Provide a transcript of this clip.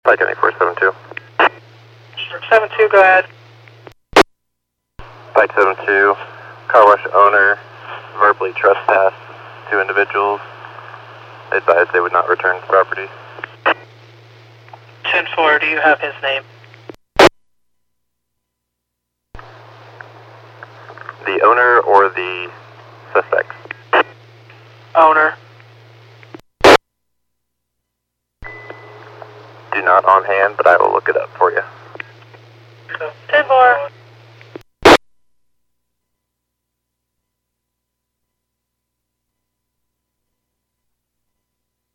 Flight 472. 72, go ahead. Flight 72, car wash owner verbally trespassed two individuals. They advised they would not return to the property. 10-4, do you have his name? The owner or the suspects? Owner. Do not on hand, but I will look it up for you.